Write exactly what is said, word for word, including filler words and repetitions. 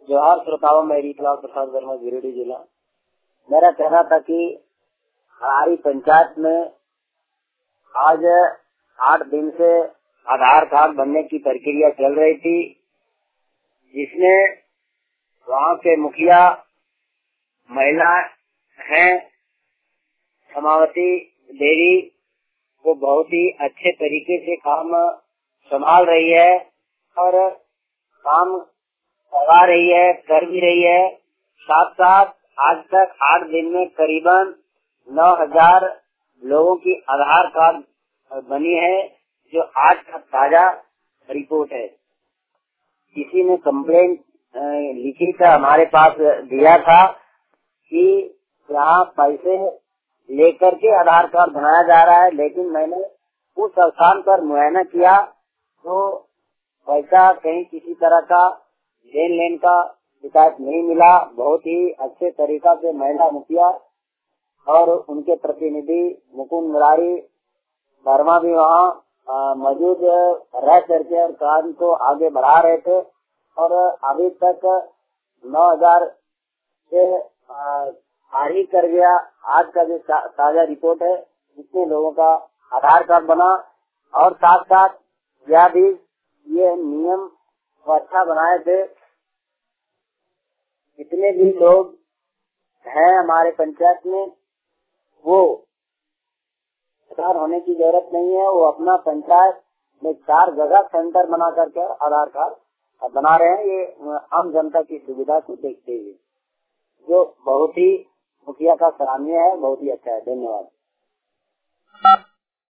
जोहार श्रोताओं, मैं रीतलाल प्रसाद वर्मा, गिरिडीह जिला। मेरा कहना था कि हमारी पंचायत में आज आठ दिन से आधार कार्ड बनने की प्रक्रिया चल रही थी, जिसमें वहाँ के मुखिया महिला हैं समावती देवी, वो बहुत ही अच्छे तरीके से काम संभाल रही है और काम करवा रही है, कर भी रही है। साथ साथ आज तक आठ दिन में करीबन नौ हजार लोगों की आधार कार्ड बनी है, जो आज का ताजा रिपोर्ट है। किसी ने कंप्लेंट लिखी था, हमारे पास दिया था कि यहाँ पैसे लेकर के आधार कार्ड बनाया जा रहा है, लेकिन मैंने उस स्थान पर मुआयना किया तो पैसा कहीं किसी तरह का लेन लेन का शिकायत नहीं मिला। बहुत ही अच्छे तरीका से महिला मुखिया और उनके प्रतिनिधि मुकुंद मुरारी वर्मा भी वहाँ मौजूद रह करके और काम को आगे बढ़ा रहे थे और अभी तक नौ हजार से पार ही कर गया। आज का जो ताजा रिपोर्ट है, इतने लोगों का आधार कार्ड बना और साथ साथ यह भी ये नियम वो अच्छा बनाए थे। जितने भी लोग हैं हमारे पंचायत में, वो आधार होने की जरूरत नहीं है। वो अपना पंचायत में चार जगह सेंटर बना करके आधार कार्ड बना रहे हैं, ये आम जनता की सुविधा को देखते हुए, जो बहुत ही मुखिया का सराहनीय है, बहुत ही अच्छा है। धन्यवाद।